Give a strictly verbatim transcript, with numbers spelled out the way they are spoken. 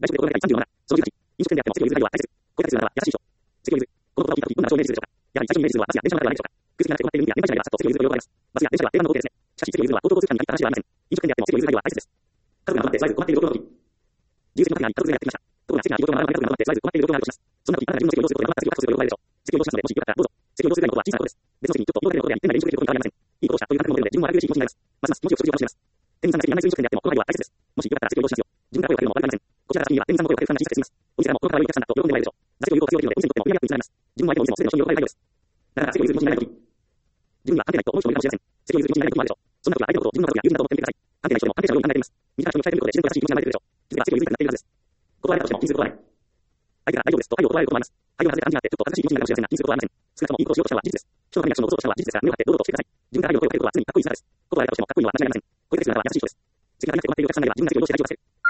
外食で心がけたいさんじゅうなな、そのじゅうはち、飲食店であっても席を譲る作業は大切。これが必要なら、優しいでしょう。席を譲る。この言葉を聞いたとき、どんな証明できるでしょうか。やはり最初にイメージするのはバスや電車の中ではないでしょうか。空席がなくて困っている人や年配者にはさっと席を譲ると喜ばれます。バスや電車では定番の光景ですね。しかし席を譲るのは公共交通機関に限った話ではありません。飲食店であっても席を譲る作業は大切です。家族が集まって座れず困っている状況の時、自由席の手が家族連れがやってきました。ところが席が空き事が並ばない家族が集まって座れず困っている状況があるとします。そんな時、あなたが自分の席を移動することで余った席を確保することが喜ばれるでしょう。席を移動しますので、もしよかったらどうぞ。席を移動するぐらいのことは小さなことです。別の席にちょっと移動だけのことや一点なり練習できることに変わりありません。いいことをしたという感覚も出るので、自分も悪く嬉しい気持ちになります。ますます気持ちをくすぐりを楽しめます。店員さんが席に案内する飲食店であっても、この配慮は大切です。もしよかったら席を移動しますよ。自分から声をかけるのも悪くありません。こちらが先には店員さんの声をかける負担が小さくて済みます。お店からもこの方が良いお客さんだと喜んでもらえるでしょう。座席を有効活用できるので、お店にとっても売り上げアップにつながります。自分も相手もいつもすでにお商品を喜ばれる配慮です。だから席を譲る気持ちにならないとき、自分には関係ないと思う人もいるかもしれません。席を譲る気持ちになれることもあるでしょう。そんな時は相手のことを自分の家族や友人だと思ってみてください。関係ない人でも関係者のように考えています。自ら人に伝えてみることで自分と優しい気持ちになれるでしょう。気づけば席を譲りたくなっているはずです。断られたとしても気にすることはない。相手が大丈夫ですと配慮を断られることもあります。配慮が外れた感じがあってちょっと恥ずかしい気持ちになるかもしれませんが、気にすることはありません。少なくともいいことをしようとしたのは事実です。人のためにアクションを起こそうとしたのは事実ですから、目を張って堂々としてください。自分から配慮の声をかけることは常にかっこいい姿です。断られたとしてもかっこいいのは間違いありません。こういう時には優しい人です。席が足りなくて困っているお客さんがいれば自分が席を移動して大丈夫です。